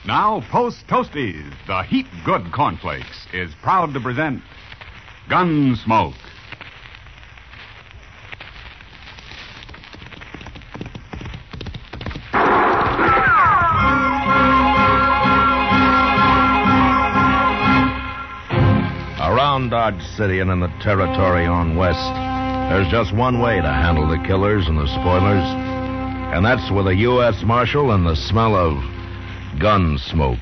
Now, Post Toasties, the heap good cornflakes, is proud to present Gunsmoke. Around Dodge City and in the territory on west, there's just one way to handle the killers and the spoilers, and that's with a U.S. Marshal and the smell of gun smoke.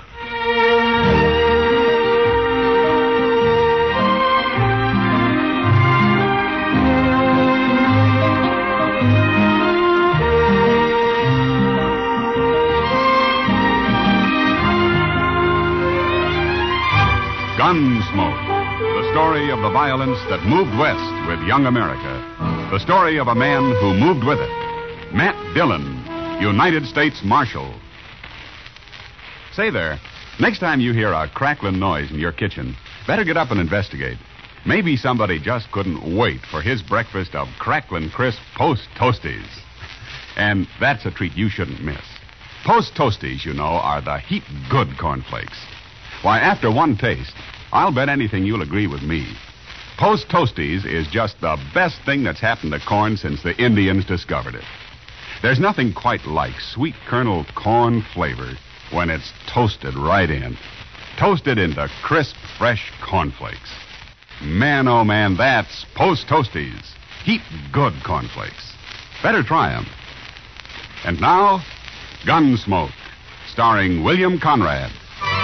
Gunsmoke, the story of the violence that moved west with young America. The story of a man who moved with it. Matt Dillon, United States Marshal. Say there, next time you hear a crackling noise in your kitchen, better get up and investigate. Maybe somebody just couldn't wait for his breakfast of crackling crisp Post Toasties. And that's a treat you shouldn't miss. Post Toasties, you know, are the heap good cornflakes. Why, after one taste, I'll bet anything you'll agree with me. Post Toasties is just the best thing that's happened to corn since the Indians discovered it. There's nothing quite like sweet kernel corn flavor when it's toasted right in. Toasted into crisp, fresh cornflakes. Man, oh man, that's Post Toasties. Heap good cornflakes. Better try 'em. And now, Gunsmoke, starring William Conrad.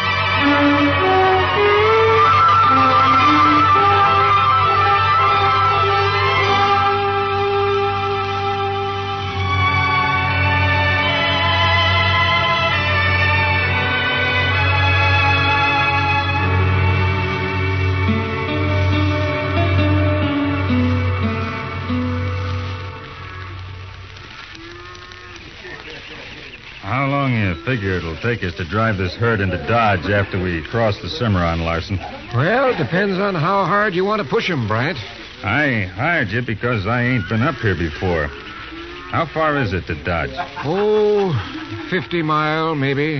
How long you figure it'll take us to drive this herd into Dodge after we cross the Cimarron, Larson? Well, it depends on how hard you want to push 'em, Bryant. I hired you because I ain't been up here before. How far is it to Dodge? Oh, 50 mile, maybe.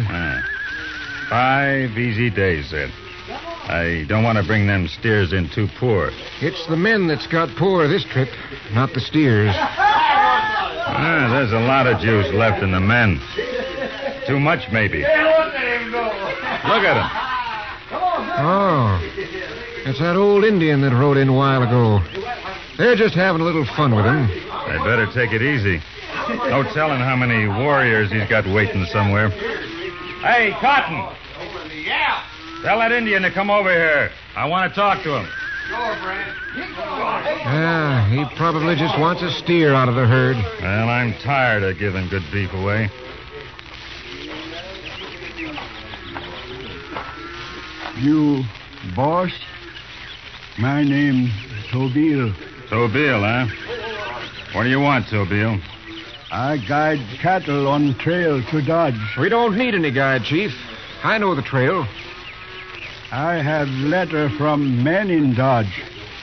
5 easy days, then. I don't want to bring them steers in too poor. It's the men that's got poor this trip, not the steers. There's a lot of juice left in the men. Too much, maybe. Look at them. Oh, it's that old Indian that rode in a while ago. They're just having a little fun with him. They better take it easy. No telling how many warriors he's got waiting somewhere. Hey, Cotton. Yeah. Tell that Indian to come over here. I want to talk to him. Yeah, he probably just wants a steer out of the herd. Well, I'm tired of giving good beef away. You, boss? My name's Tobiel. Tobiel, huh? What do you want, Tobiel? I guide cattle on trail to Dodge. We don't need any guide, Chief. I know the trail. I have letter from men in Dodge.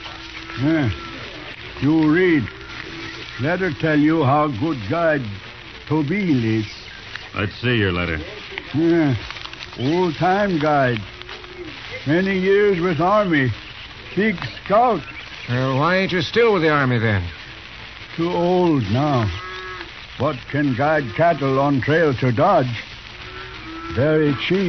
You read. Letter tell you how good guide Tobiel is. Let's see your letter. Old-time guide. Many years with Army. Big scout. Well, why ain't you still with the Army, then? Too old now. What can guide cattle on trail to Dodge? Very cheap.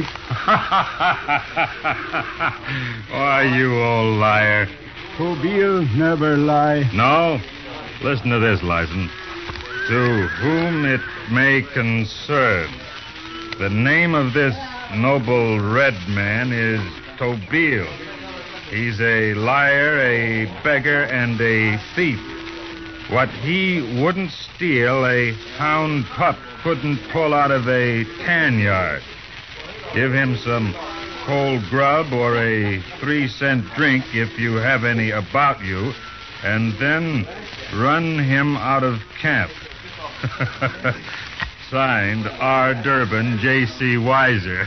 Why, you old liar. Tobiel never lie. No? Listen to this, Larson. To whom it may concern, the name of this noble red man is Tobiel. He's a liar, a beggar, and a thief. What he wouldn't steal, a hound pup couldn't pull out of a tan yard. Give him some cold grub or a 3-cent drink if you have any about you, and then run him out of camp. Signed, R. Durbin, J.C. Weiser.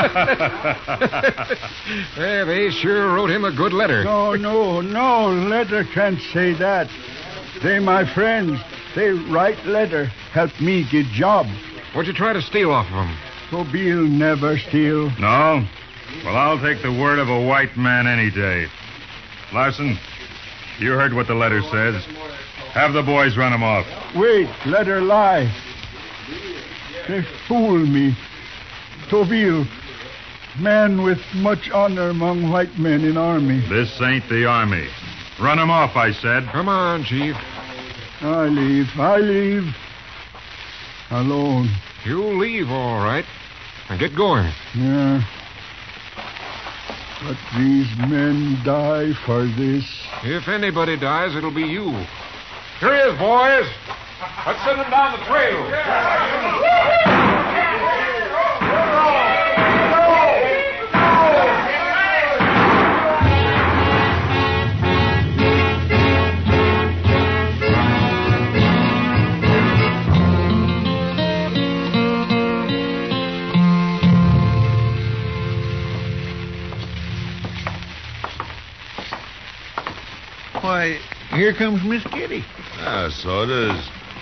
Yeah, they sure wrote him a good letter. No, letter can't say that. They my friends. They write letter, help me get job. What'd you try to steal off of them? Tobile never steal. No? Well, I'll take the word of a white man any day. Larson, you heard what the letter says. Have the boys run him off. Wait, let her lie. They fool me. Tobile, man with much honor among white men in army. This ain't the army. Run him off, I said. Come on, Chief. I leave. Alone. You leave, all right. Now get going. Yeah. But these men die for this. If anybody dies, it'll be you. Here he is, boys. Let's send him down the trail. Why, here comes Miss Kitty. Ah, so it is.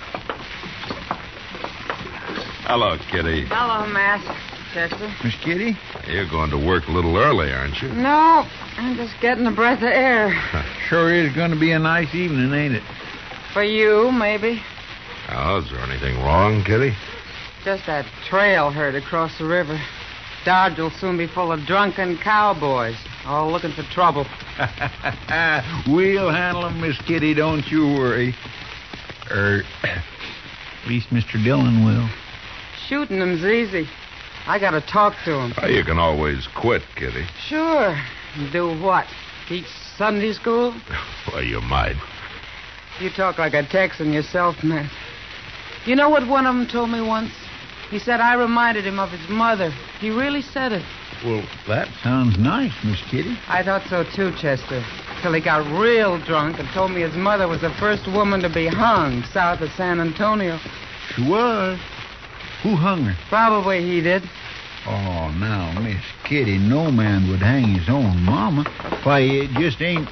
Hello, Kitty. Hello, Matt. Chester. Miss Kitty? You're going to work a little early, aren't you? No, I'm just getting a breath of air. Sure is going to be a nice evening, ain't it? For you, maybe. Oh, is there anything wrong, Kitty? Just that trail herd across the river. Dodge will soon be full of drunken cowboys, all looking for trouble. We'll handle 'em, Miss Kitty, don't you worry. At least Mr. Dillon will. Shooting them's easy. I gotta talk to him. Oh, you can always quit, Kitty. Sure. Do what? Teach Sunday school? Well, you might. You talk like a Texan yourself, Matt. You know what one of them told me once? He said I reminded him of his mother. He really said it. Well, that sounds nice, Miss Kitty. I thought so too, Chester. Till he got real drunk and told me his mother was the first woman to be hung south of San Antonio. She was. Who hung her? Probably he did. Oh, now, Miss Kitty, no man would hang his own mama. Why, it just ain't...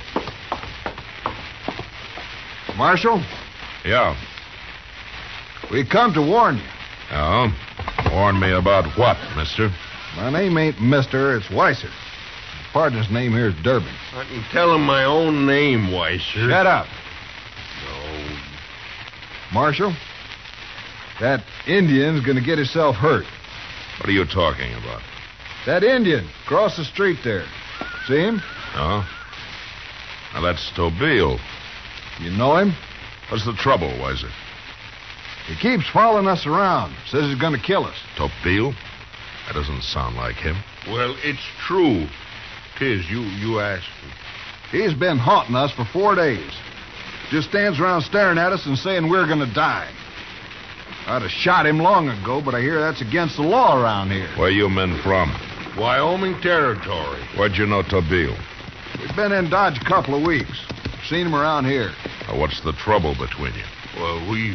Marshal, Yeah. we come to warn you. Oh? Warn me about what, mister? My name ain't Mister, it's Weiser. Partner's name here is Durbin. I can tell him my own name, Weiser. Shut up. No. Marshal, that Indian's gonna get himself hurt. What are you talking about? That Indian, across the street there. See him? Oh? Now, that's Tobile. You know him? What's the trouble, Weiser? He keeps following us around. Says he's gonna kill us. Tobile? That doesn't sound like him. Well, it's true. 'Tis. You asked me. He's been haunting us for 4 days. Just stands around staring at us and saying we're gonna die. I'd have shot him long ago, but I hear that's against the law around here. Where you men from? Wyoming Territory. Where'd you know Tobile? We've been in Dodge a couple of weeks. Seen him around here. Now, what's the trouble between you? Well, we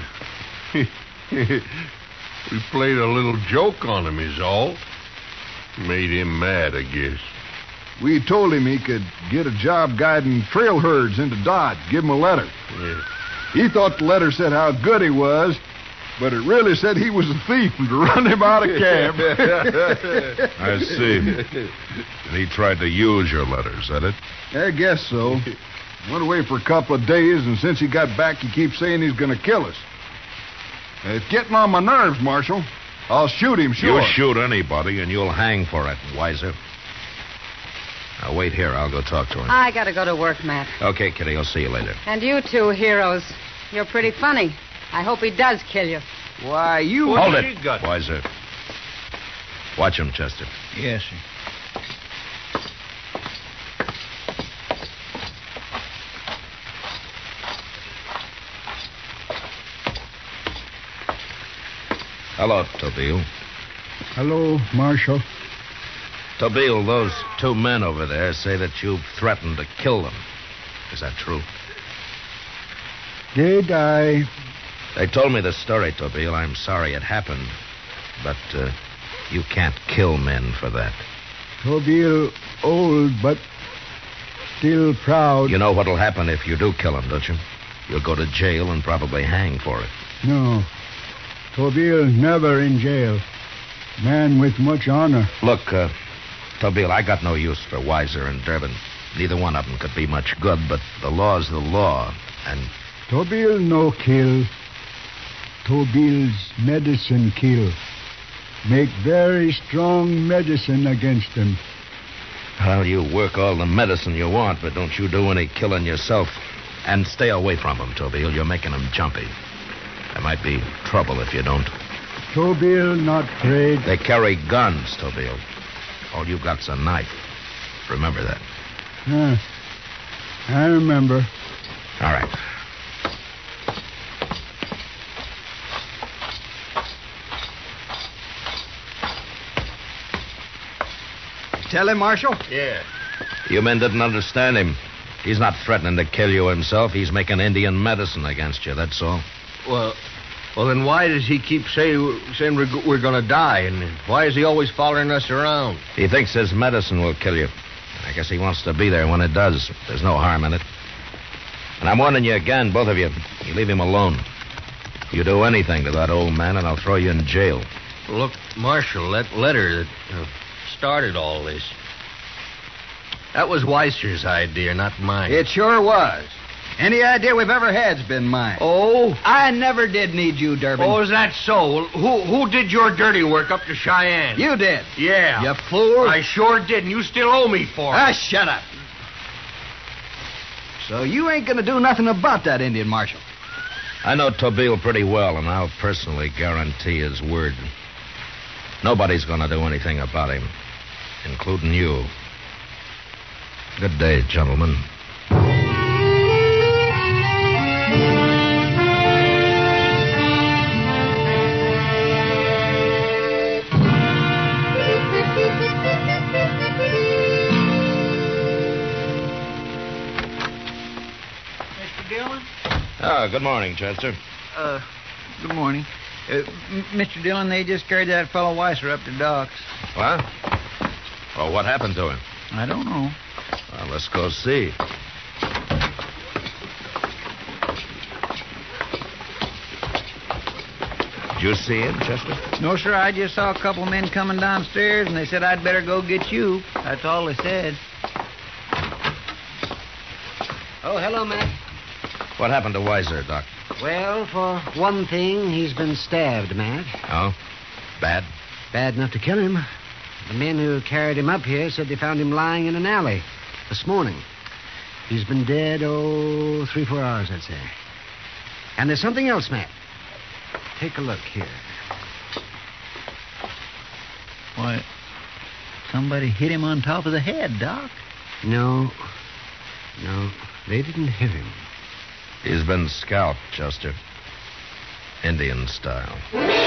played a little joke on him, is all. Made him mad, I guess. We told him he could get a job guiding trail herds into Dodge. Give him a letter. Yeah. He thought the letter said how good he was, but it really said he was a thief and to run him out of camp. I see. And he tried to use your letter, is that it? I guess so. Went away for a couple of days, and since he got back, he keeps saying he's going to kill us. It's getting on my nerves, Marshal. I'll shoot him, sure. You shoot anybody, and you'll hang for it, Weiser. Now, wait here. I'll go talk to him. I gotta go to work, Matt. Okay, Kitty. I'll see you later. And you two heroes. You're pretty funny. I hope he does kill you. Why, you... Hold it, Weiser. Watch him, Chester. Yes, sir. Hello, Tobile. Hello, Marshal. Tobile, those 2 men over there say that you've threatened to kill them. Is that true? Did I? They told me the story, Tobile. I'm sorry it happened. But you can't kill men for that. Tobile old, but still proud. You know what'll happen if you do kill him, don't you? You'll go to jail and probably hang for it. No. Tobile never in jail. Man with much honor. Look, Tobile, I got no use for Weiser and Durbin. Neither one of them could be much good, but the law's the law, and... Tobile no kill. Tobile's medicine kill. Make very strong medicine against them. Well, you work all the medicine you want, but don't you do any killing yourself. And stay away from them, Tobile. You're making them jumpy. There might be trouble if you don't. Tobile not afraid. They carry guns, Tobile. All you got's a knife. Remember that. I remember. All right. Tell him, Marshal? Yeah. You men didn't understand him. He's not threatening to kill you himself. He's making Indian medicine against you, that's all. Well, then why does he keep saying we're going to die? And why is he always following us around? He thinks his medicine will kill you. I guess he wants to be there when it does. There's no harm in it. And I'm warning you again, both of you. You leave him alone. You do anything to that old man, and I'll throw you in jail. Look, Marshal, that letter that started all this, that was Weiser's idea, not mine. It sure was. Any idea we've ever had's been mine. Oh? I never did need you, Durbin. Oh, is that so? Well, who did your dirty work up to Cheyenne? You did. Yeah. You fool. I sure did, and you still owe me for it. Shut up. So you ain't gonna do nothing about that Indian, Marshal? I know Tobile pretty well, and I'll personally guarantee his word. Nobody's going to do anything about him, including you. Good day, gentlemen. Mr. Dillon? Good morning, Chester. Good morning. Mr. Dillon, they just carried that fellow Weiser up to docks. What? Well, what happened to him? I don't know. Well, let's go see. Did you see him, Chester? No, sir, I just saw a couple of men coming downstairs, and they said I'd better go get you. That's all they said. Oh, hello, Matt. What happened to Weiser, Doc? Well, for one thing, he's been stabbed, Matt. Oh? Bad? Bad enough to kill him. The men who carried him up here said they found him lying in an alley this morning. He's been dead, 3-4 hours, I'd say. And there's something else, Matt. Take a look here. Why, somebody hit him on top of the head, Doc. No, they didn't hit him. He's been scalped, Chester. Indian style.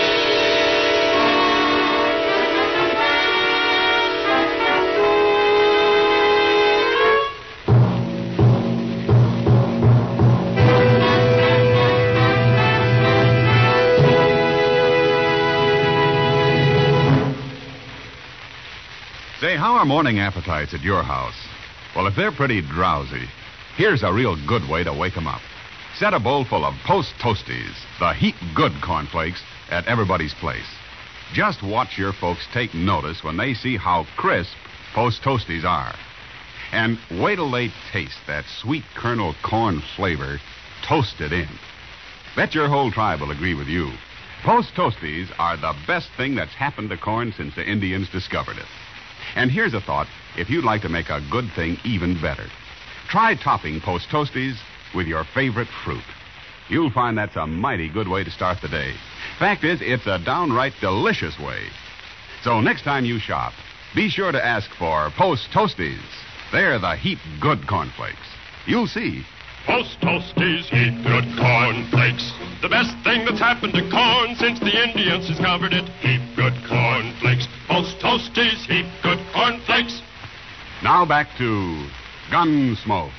Say, how are morning appetites at your house? Well, if they're pretty drowsy, here's a real good way to wake 'em up. Set a bowl full of Post Toasties, the heap good cornflakes, at everybody's place. Just watch your folks take notice when they see how crisp Post Toasties are. And wait till they taste that sweet kernel corn flavor toasted in. Bet your whole tribe will agree with you. Post Toasties are the best thing that's happened to corn since the Indians discovered it. And here's a thought, if you'd like to make a good thing even better. Try topping Post Toasties with your favorite fruit. You'll find that's a mighty good way to start the day. Fact is, it's a downright delicious way. So next time you shop, be sure to ask for Post Toasties. They're the heap good cornflakes. You'll see. Post Toasties, heap good cornflakes. The best thing that's happened to corn since the Indians discovered it. Heap good cornflakes. Post Toasties, heap good cornflakes. Now back to Gunsmoke.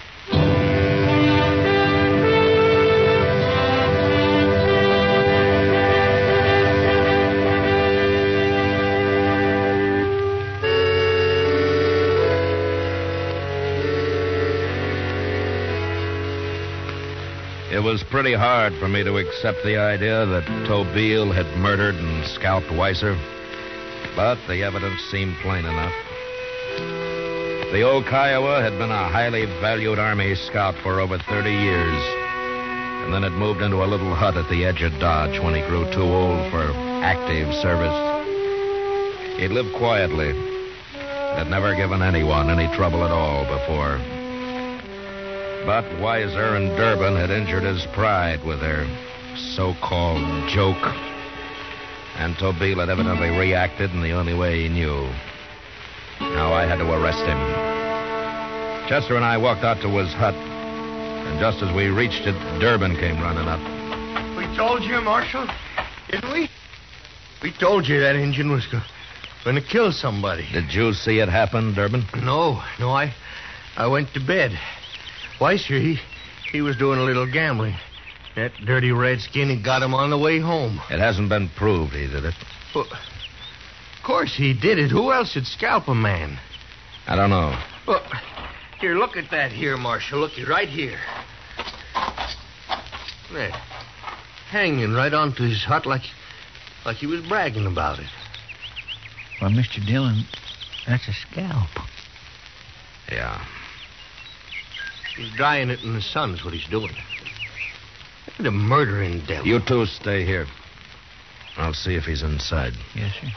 It was pretty hard for me to accept the idea that Tobile had murdered and scalped Weiser. But the evidence seemed plain enough. The old Kiowa had been a highly valued Army scout for over 30 years, and then had moved into a little hut at the edge of Dodge when he grew too old for active service. He'd lived quietly, had never given anyone any trouble at all before. But Weiser and Durbin had injured his pride with their so-called joke, and Tobile had evidently reacted in the only way he knew. Now I had to arrest him. Chester and I walked out to his hut, and just as we reached it, Durbin came running up. We told you, Marshal, didn't we? We told you that Injun was going to kill somebody. Did you see it happen, Durbin? No, I went to bed. Weiser, he was doing a little gambling. That dirty redskin, he got him on the way home. It hasn't been proved he did it. Well, of course he did it. Who else would scalp a man? I don't know. Well, here, look at that here, Marshal. Looky, right here. There. Hanging right onto his hut like he was bragging about it. Well, Mr. Dillon, that's a scalp. Yeah. He's drying it in the sun is what he's doing. The murdering devil. You two stay here. I'll see if he's inside. Yes, sir.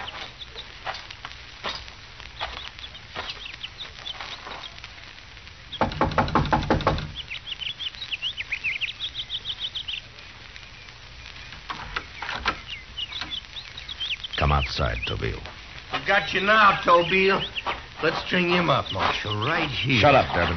Come outside, Tobile. I got you now, Tobile. Let's string him up, Marshal, right here. Shut up, Durbin.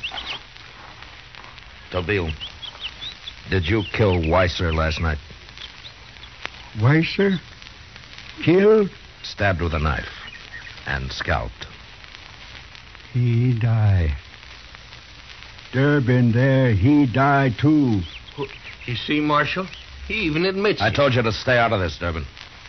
Tobile, did you kill Weiser last night? Weiser? Killed? Stabbed with a knife and scalped. He died. Durbin there, he died too. You see, Marshal? He even admits I it. told you to stay out of this, Durbin.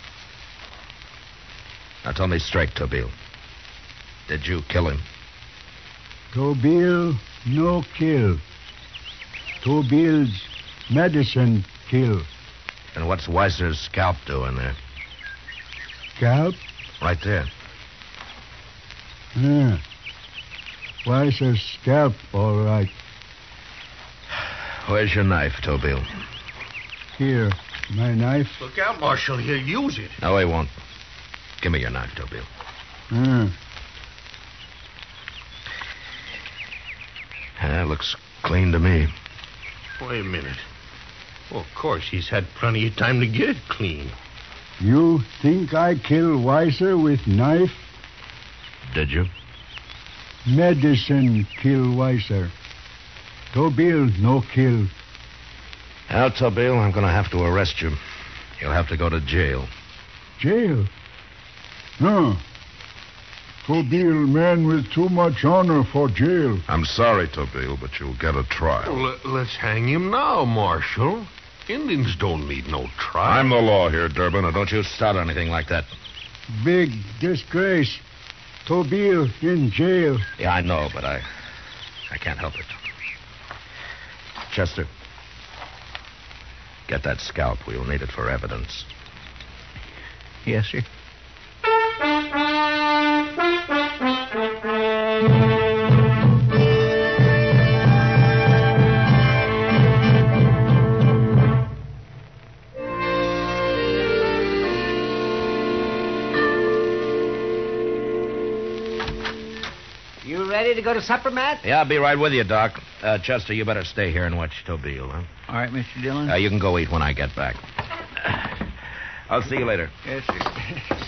Now tell me straight, Tobile. Did you kill him? Tobile no kill. Tobile's medicine kill. And what's Weiser's scalp doing there? Scalp? Right there. Yeah. Weiser's scalp, all right. Where's your knife, Tobile? Here, my knife. Look out, Marshal. He'll use it. No, he won't. Give me your knife, Tobile. Looks clean to me. Wait a minute. Well, of course, he's had plenty of time to get it clean. You think I kill Weiser with knife? Did you? Medicine kill Weiser. Tobile no kill. Now, Tobile, I'm going to have to arrest you. You'll have to go to jail. Jail? No. Tobile man with too much honor for jail. I'm sorry, Tobile, but you'll get a trial. Well, let's hang him now, Marshal. Indians don't need no trial. I'm the law here, Durbin. Now, don't you start anything like that. Big disgrace. Tobile in jail. Yeah, I know, but I can't help it. Chester, get that scalp. We'll need it for evidence. Yes, sir. You ready to go to supper, Matt? Yeah, I'll be right with you, Doc. Chester, you better stay here and watch Tobile, huh? All right, Mr. Dillon. You can go eat when I get back. I'll see you later. Yes, sir.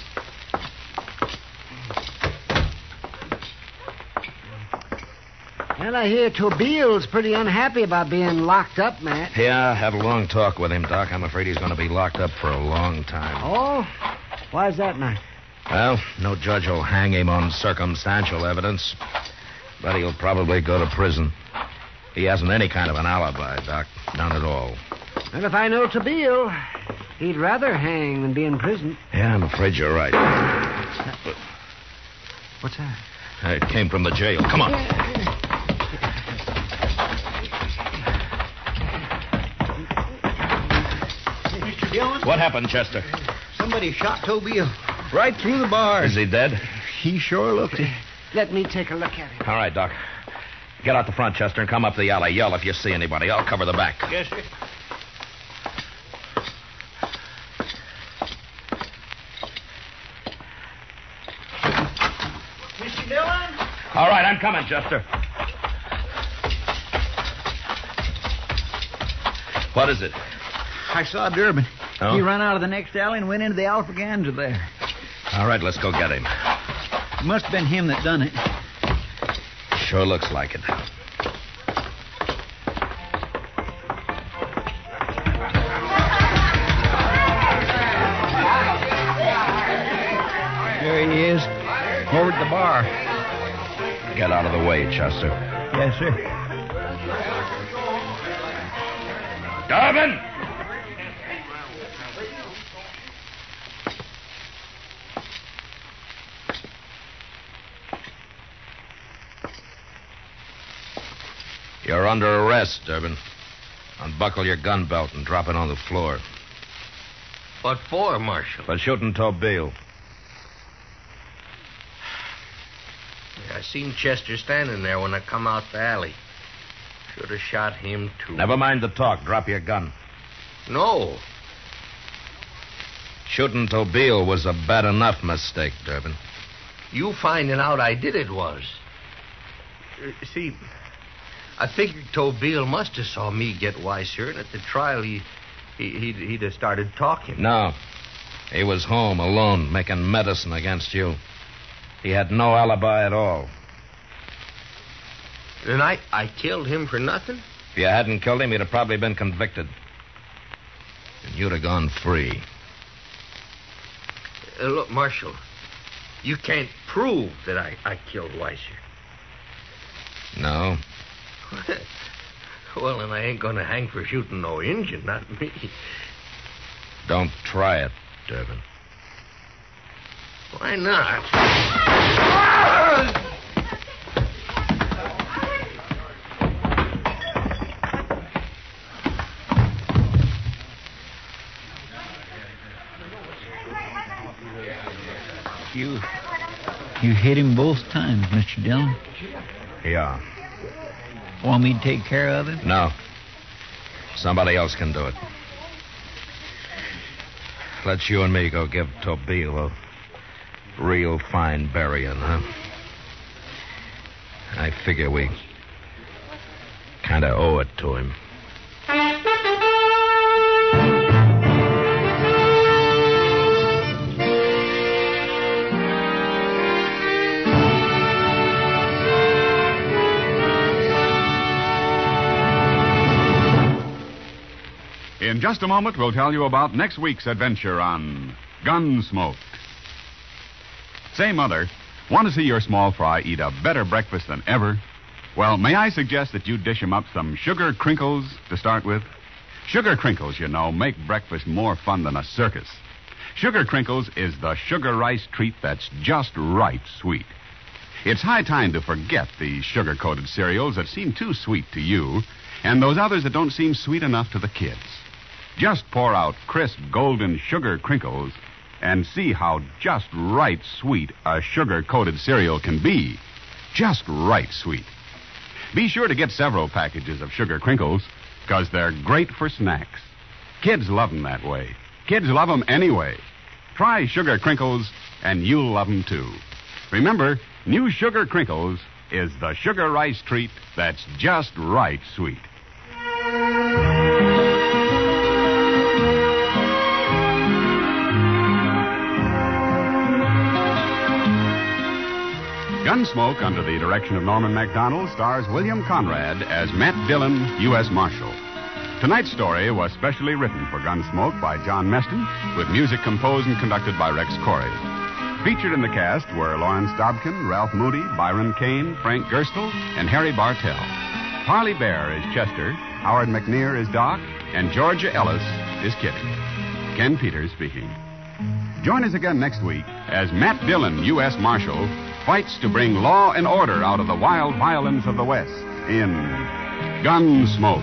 Well, I hear Tobile's pretty unhappy about being locked up, Matt. Yeah, I had a long talk with him, Doc. I'm afraid he's going to be locked up for a long time. Oh? Why's that, Matt? Well, no judge will hang him on circumstantial evidence, but he'll probably go to prison. He hasn't any kind of an alibi, Doc. None at all. Well, if I know Tobile, he'd rather hang than be in prison. Yeah, I'm afraid you're right. What's that? It came from the jail. Come on. Mr. Dillon? What happened, Chester? Somebody shot Tobile. Right through the bars. Is he dead? He sure looked it. Let me take a look at him. All right, Doc. Get out the front, Chester, and come up the alley. Yell if you see anybody. I'll cover the back. Yes, sir. Mr. Dillon? All right, I'm coming, Chester. What is it? I saw Durbin. Oh? He ran out of the next alley and went into the Alphaganza there. All right, let's go get him. It must have been him that done it. Sure looks like it. There he is. Over at the bar. Get out of the way, Chester. Yes, sir. Durbin! You're under arrest, Durbin. Unbuckle your gun belt and drop it on the floor. What for, Marshal? For shooting Tobile. I seen Chester standing there when I come out the alley. Should have shot him, too. Never mind the talk. Drop your gun. No. Shooting Tobile was a bad enough mistake, Durbin. You finding out I did it was. See, I figured Tobile must have saw me get Weiser, and at the trial he'd have started talking. No. He was home alone making medicine against you. He had no alibi at all. Then I killed him for nothing? If you hadn't killed him, he'd have probably been convicted. And you'd have gone free. Look, Marshal, you can't prove that I killed Weiser. No. Well, then I ain't going to hang for shooting no Injun, not me. Don't try it, Durbin. Why not? You hit him both times, Mr. Dillon. Yeah. Want me to take care of him? No. Somebody else can do it. Let you and me go give Tobile a real fine burying, huh? I figure we kind of owe it to him. In just a moment, we'll tell you about next week's adventure on Gunsmoke. Say, Mother, want to see your small fry eat a better breakfast than ever? Well, may I suggest that you dish him up some sugar crinkles to start with? Sugar crinkles, you know, make breakfast more fun than a circus. Sugar crinkles is the sugar rice treat that's just right sweet. It's high time to forget the sugar-coated cereals that seem too sweet to you and those others that don't seem sweet enough to the kids. Just pour out crisp golden sugar crinkles and see how just right sweet a sugar-coated cereal can be. Just right sweet. Be sure to get several packages of sugar crinkles because they're great for snacks. Kids love them that way. Kids love them anyway. Try sugar crinkles and you'll love them too. Remember, new sugar crinkles is the sugar rice treat that's just right sweet. Gunsmoke, under the direction of Norman MacDonald, stars William Conrad as Matt Dillon, U.S. Marshal. Tonight's story was specially written for Gunsmoke by John Meston, with music composed and conducted by Rex Corey. Featured in the cast were Lawrence Dobkin, Ralph Moody, Byron Kane, Frank Gerstle, and Harry Bartell. Parley Bear is Chester, Howard McNear is Doc, and Georgia Ellis is Kitty. Ken Peters speaking. Join us again next week as Matt Dillon, U.S. Marshal, fights to bring law and order out of the wild violence of the West in Gunsmoke.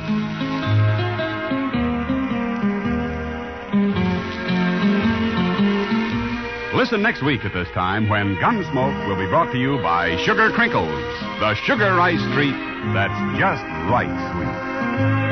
Listen next week at this time when Gunsmoke will be brought to you by Sugar Crinkles, the sugar rice treat that's just right sweet.